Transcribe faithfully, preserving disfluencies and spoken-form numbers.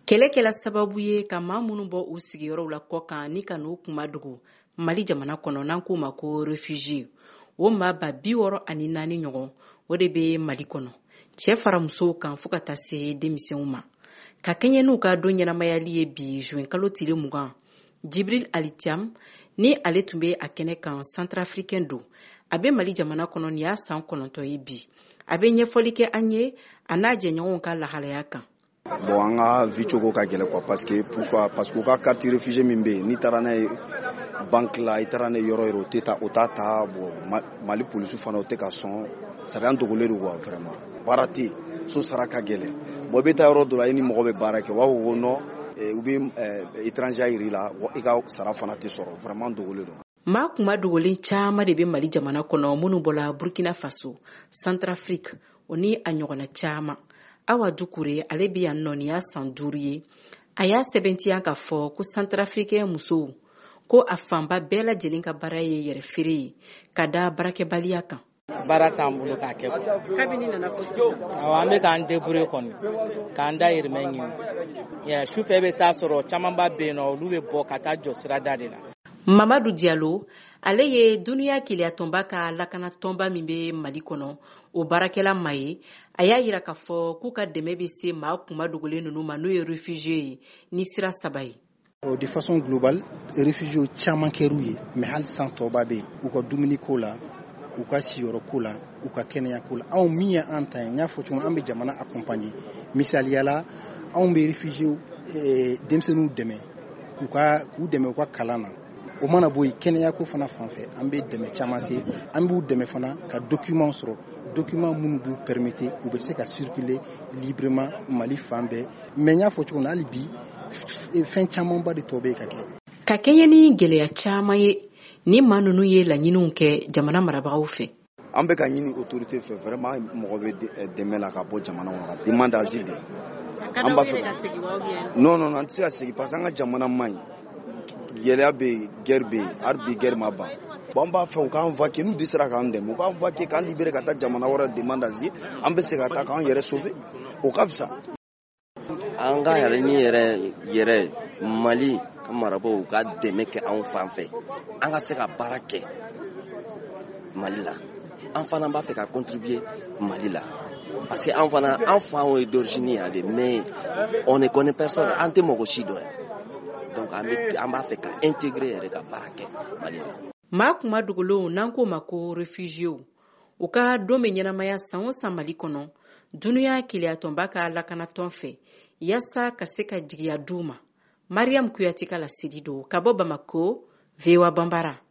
Kɛlɛkɛla sababu ye ka maa minnu bɔ u sigiyɔrɔw la kɔ kan ni ka n'u kuma dogo Mali jamana kɔnɔ n'an k'u ma ko réfugié o maa ba bi wɔɔrɔ ani naani ɲɔgɔn o de bɛ Mali kɔnɔ cɛ fara musow kan fo ka taa se denmisɛnw ma ka kɛɲɛ n'u ka don ɲɛnamayali ye bi juin kalo tile mugan Jibril Ali Thiam ni ale tun bɛ a kɛnɛ kan Centrafricain don a bɛ Mali jamana kɔnɔ nin y'a san kɔnɔntɔn ye bi a bɛ ɲɛfɔli kɛ an ye a n'a jɛɲɔgɔnw ka lahalaya kan. Bon an ka vie cogo ka gɛlɛn quoi parce que pourquoi parce que u ka carte réfugié min bɛ yen n'i taara n'a ye banque la i taara n'a ye yɔrɔ yɔrɔ o tɛ taa o t'a ta bon Mali polisiw fana o tɛ ka sɔn sariya dogolen don quoi vraiment baara tɛ yen so sara ka gɛlɛn bon i bɛ taa yɔrɔ dɔ la i ni mɔgɔ bɛ baara kɛ u b'a fɔ ko non u bɛ étranger yir'i la i ka sara fana tɛ sɔrɔ vraiment dogolen don. Maa kuma dogolen caman de bɛ Mali jamana kɔnɔ minnu bɔra Burkina Faso, Centrafrique o ni a ɲɔgɔnna caman. Awa Dukure ale bɛ yan nɔ nin y'a san duuru ye a y'a sɛbɛntiya k'a fɔ ko Centrafricain musow ko a fanba bɛɛ lajɛlen ka baara ye yɛrɛ feere ye ka da baarakɛbaliya kan. Baara t'an bolo k'a kɛ quoi. Kabini nana fɔ sisan. Awɔ an bɛ k'an débrouiller kɔni k'an dahirimɛ ɲini. Sufɛ i bɛ taa sɔrɔ camanba bɛ yen nɔ olu bɛ bɔ ka taa jɔ sirada de la. Mamadou Diallo ale ye duniya keleyatɔnba ka lakana tɔnba min bɛ Mali kɔnɔ o baarakɛla ma ye a y'a yira k'a fɔ k'u ka dɛmɛ bɛ se maa kuma dogolen ninnu ma n'o ye réfugié ye ni sira saba ye. De façon globale réfugié caman kɛr'u ye mais hali san tɔba bɛ yen u ka dumuni ko la u ka siyɔrɔ ko la u ka kɛnɛya ko la anw min ye an ta ye n y'a fɔ cogo min an bɛ jamana accompagner misaliyala anw bɛ réfugié denmisɛnninw dɛmɛ k'u ka k'u dɛmɛ u ka kalan na. O mana bɔ yen kɛnɛya ko fana fanfɛ an bɛ dɛmɛ caman se an b'u dɛmɛ fana ka document sɔrɔ document minnu b'u permettre u bɛ se ka circuler librement Mali fan bɛɛ mais n y'a fɔ cogo min hali bi fɛn camanba de tɔ bɛ ka kɛ. Ka kɛɲɛ ni gɛlɛya caman ye ni maa ninnu ye laɲiniw kɛ jamana marabagaw fɛ. An bɛ ka ɲini autorité fɛ vraiment mɔgɔ bɛ dɛmɛ la ka bɔ jamana kɔnɔ ka demande d'asile de. An b'a fɛ non non an tɛ se ka segin parce que an ka jamana man ɲi. Gɛlɛya bɛ yen guerre bɛ yen hali bi guerre ma ban bon an b'a fɛ u k'an vaquer n'u dɛsɛra k'an dɛmɛ u k'an vaquer k'an libérer ka taa jamana wɛrɛ demande d'asile an bɛ se ka taa k'an yɛrɛ sauver o ka fisa. An ka laɲini yɛrɛ yɛrɛ Mali marabagaw ka dɛmɛ kɛ anw fan fɛ an ka se ka baara kɛ Mali la an fana b'a fɛ ka contribuer Mali la parce que an fana an fa ye d'origine yan de mais on ne connaît personne an tɛ mɔgɔ si dɔn. Donc an b'a fɛ ka intégrer yɛrɛ ka baara kɛ Mali la. Maa kuma dogolenw n'an k'o ma ko réfugiés u ka don bɛ ɲɛnamaya san o san Mali kɔnɔ duniya keleyatɔnba ka lakanatɔn fɛ yaasa ka se ka jigiya d'u ma. Mariam Kuyate ka laseli don ka bɔ Bamako V O A Bambara.